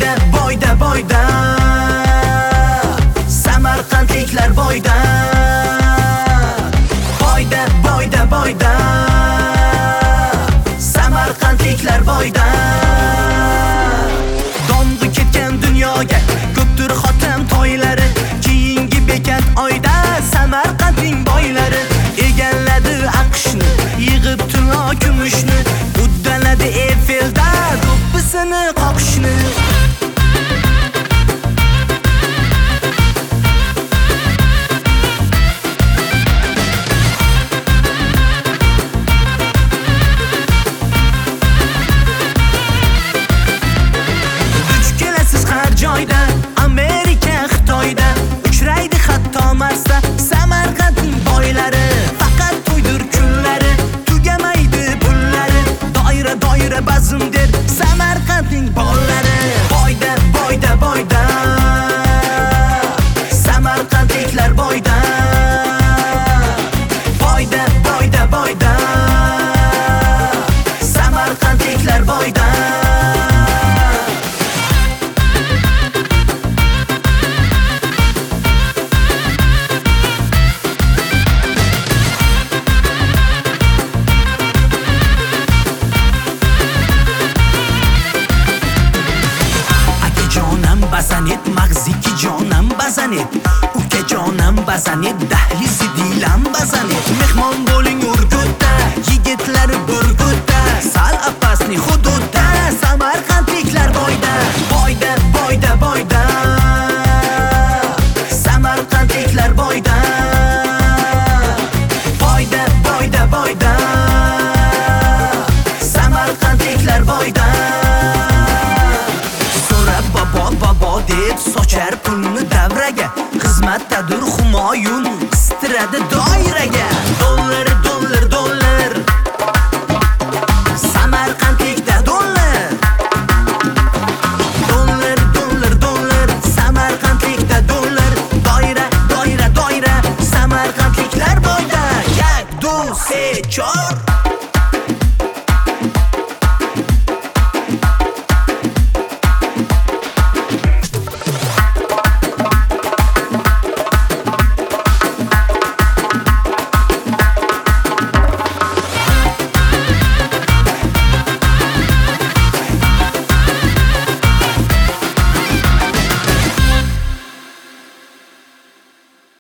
boyda Samarqandliklar boyda Samarqandliklar boyda Domg'i ketgan dunyoga ko'pdir xotim to'ylari Keyingi bekat oyda Samarqandning boylari egalladi aqshni yig'ib tilo kumushni uddaladi Eyfelda do'ppisini qoqishni joyda Amerika Xitoyda uchraydi hatto Marsda Samarqandning boylari faqat to'ydir kunlari tugamaydi pullari doira bazm der Samarqandning bollari boyda Samarqandliklar boyda Samarqandliklar boyda bazanet mag'ziki jonam bazanet ukajonam bazanet dahlizi dilam bazanet mehmon bo'ling Urgutda yigitlar burgutda sal apasni hududda Samarqandliklar boyda Samarqandliklar boyda Samarqandliklar boyda deb sochar pulni davraga xizmatdadir Humoyun qistiradi